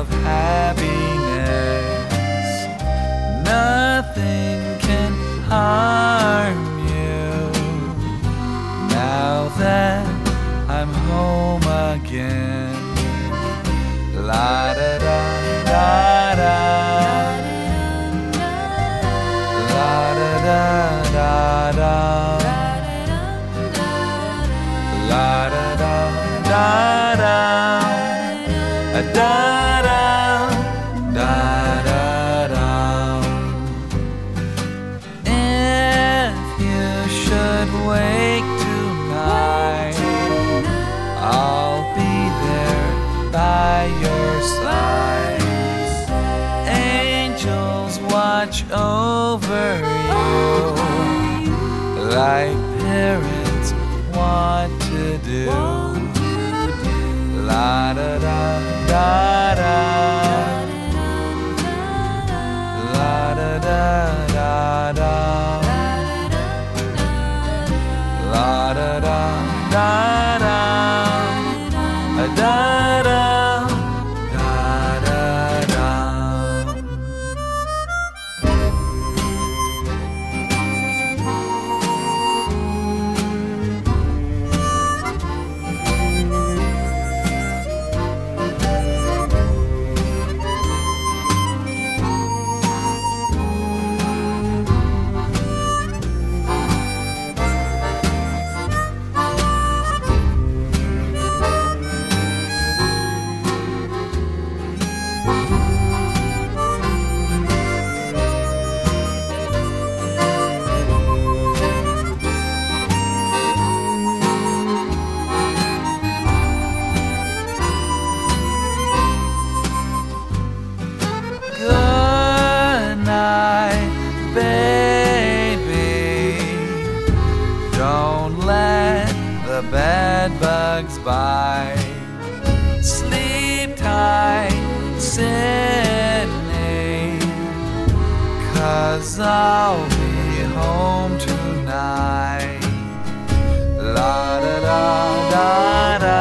of happiness. Nothing can harm you now that I'm home again. La da da da da, la da da da da, la da da da da, da da da da da. If you should wake tonight, I'll be there by your side. Angels watch over you like parents want to do. La da da da da, la da da da da, la da da da da, da da da da. Don't let the bed bugs bite. Sleep tight, Sydney, 'cause I'll be home tonight. La da da da da,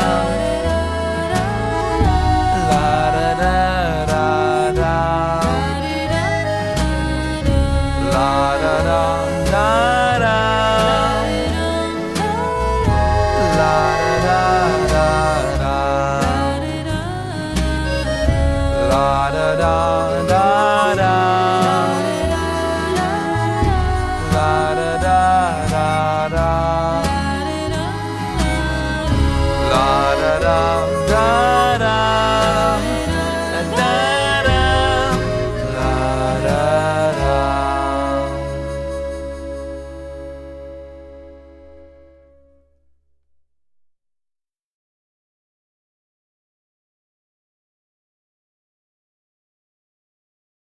la da da da da, la da da da da. La da da da.